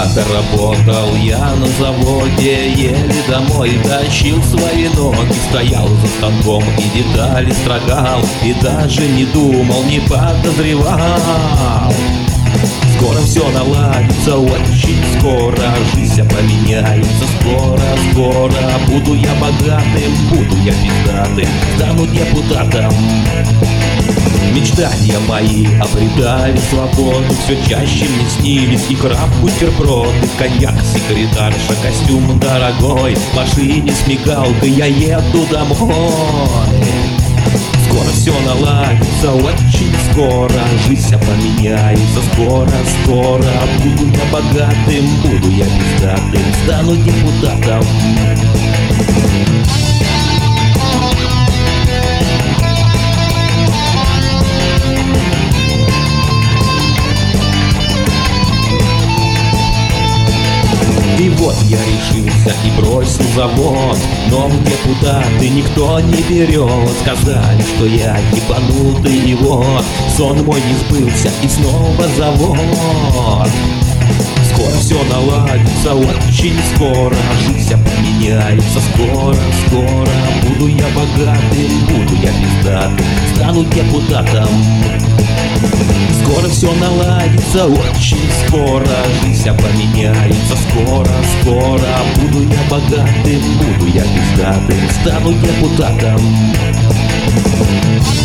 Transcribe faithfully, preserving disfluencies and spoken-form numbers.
Когда-то работал я на заводе, еле домой тащил свои ноги. Стоял за станком и детали строгал, и даже не думал, не подозревал. Скоро все наладится, очень скоро жизнь поменяется. Скоро, скоро буду я богатым, буду я пиздатым, стану депутатом. Мечтания мои обретали свободу, все чаще мне снились икра, бутерброды, коньяк, секретарша, костюм дорогой, в машине с мигалкой я еду домой. Скоро все наладится, очень скоро жизнь поменяется. Скоро, скоро буду я богатым, буду я пиздатым, стану депутатом. И вот я решился и бросил завод, но в депутаты никто не берет. Сказали, что я ебанутый, и вот сон мой не сбылся, и снова завод. Скоро все наладится, очень скоро жизнь поменяется. Скоро, скоро буду я богатым, буду я пиздатым, стану депутатом. Скоро все наладится, очень скоро жизнь поменяется. Скоро, скоро буду я богатым, буду я пиздатым, стану депутатом.